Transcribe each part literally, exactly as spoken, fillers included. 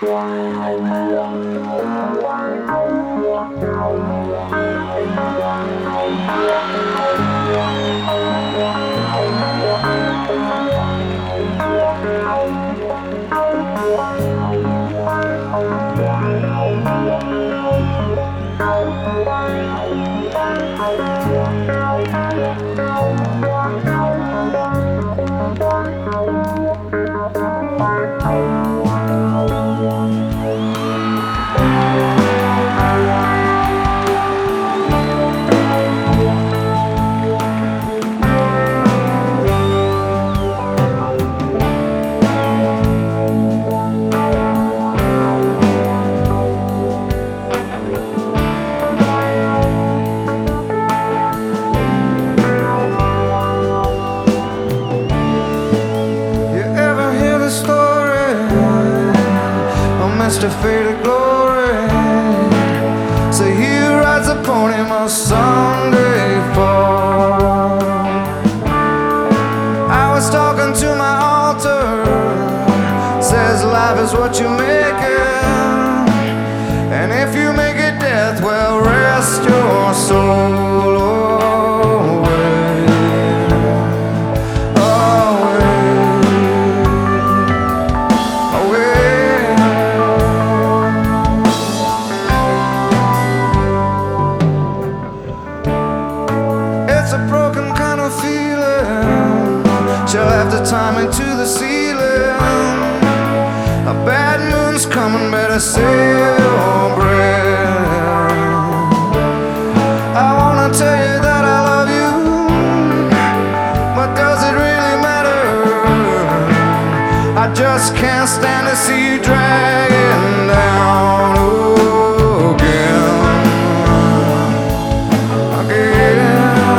To faded glory, so he rides upon him a Sunday fall. I was talking to my altar, says life is what you make it, and if you make it death, well, rest your soul away, away, away. It's a broken kind of feeling, she'll have to tie me to the ceiling. A bad moon's coming, better save your breath. I wanna tell you that I love you, but does it really matter? I just can't stand to see you dragging down again, again.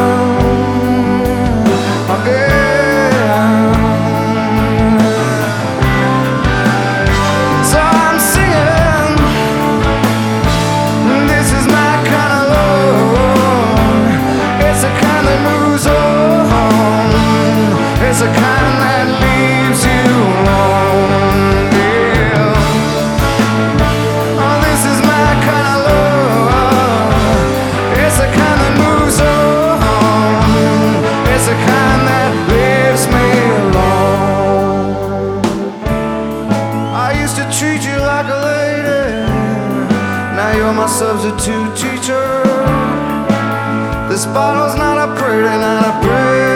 It's the kind that leaves you alone, yeah. Oh, this is my kind of love. It's the kind that moves on. It's the kind that leaves me alone. I used to treat you like a lady, now you're my substitute teacher. This bottle's not a pretty, not a pretty